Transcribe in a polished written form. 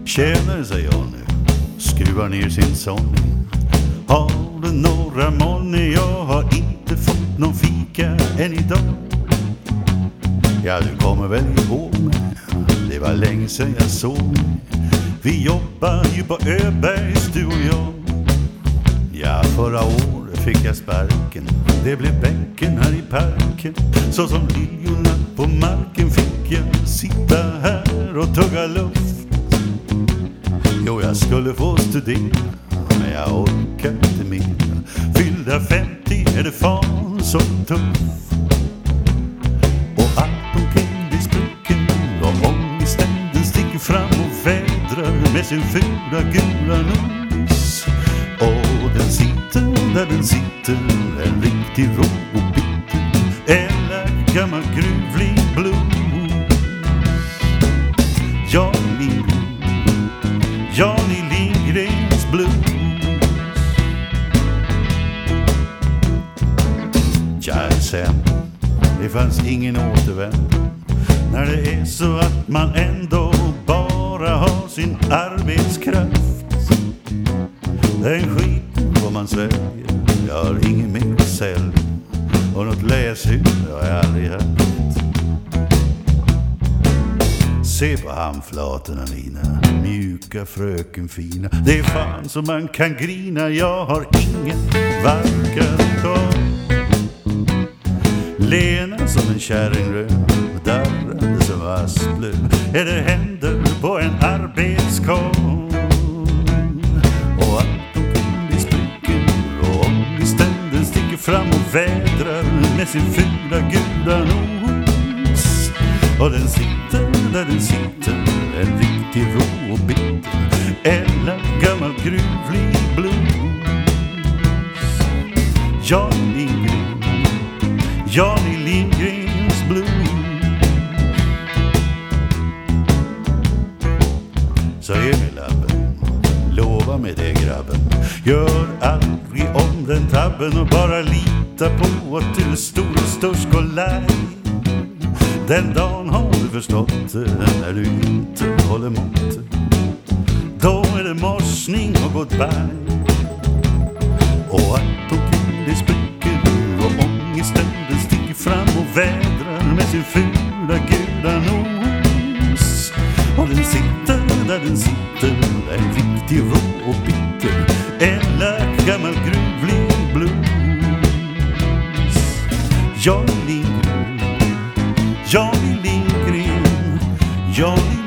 Tjänare, säger jag nu, skruvar ner sin sång. Har du några månader? Jag har inte fått någon fika än idag. Ja, du kommer väl ihåg mig, det var länge sedan jag såg. Vi jobbar ju på Öbergs, du och jag. Ja, förra året fick jag sparken. Det blev bänken här i parken. Så som liljorna på marken fick jag sitta här och tugga luft. Jo, jag skulle få studera, men jag orkar inte mer. Fyllda 50 är det fan så tuff. Och allt omkring blir sprucken och ångesten den sticker fram och vädrar med sin fula gula nos. Och den sitter där den sitter, en riktig rå och bitter, eller gammal gruvlig blues. Johnny Lindgrens blues. Tja, sen, det fanns ingen återvändo. När det är så att man ändå bara har sin arbetskraft. Den skiten får man svälja, jag har ingen mer att sälja. Och något läshus har jag aldrig haft. Se på handflatorna mina, mjuka fröken fina. Det är fan som man kan grina, jag har ingen vacker tag. Lena som en kärringrön, darrande som asplöv. Är det händer på en arbetskarl. Och allt omkring blir spricker och ångesten den sticker fram och vädrar med sin fula gula nos. Och den sitter där den sitter, en riktig rå och bitter, eller gammal gruvlig blues. Johnny Lindgrens blues. Så är mig labben, lova mig det grabben. Gör aldrig om den tabben och bara lita på att du är stor och störst och laj. Den dagen har du förstått det, när du inte håller mått. Då är det morsning och goodbye. Och allt omkring det spricker och ångesten den sticker fram och vädrar med sin fula gula nos. Och den sitter där den sitter, en riktig rå och bitter, eller gammal gruvlig blues. Johnny Lindgren, Johnny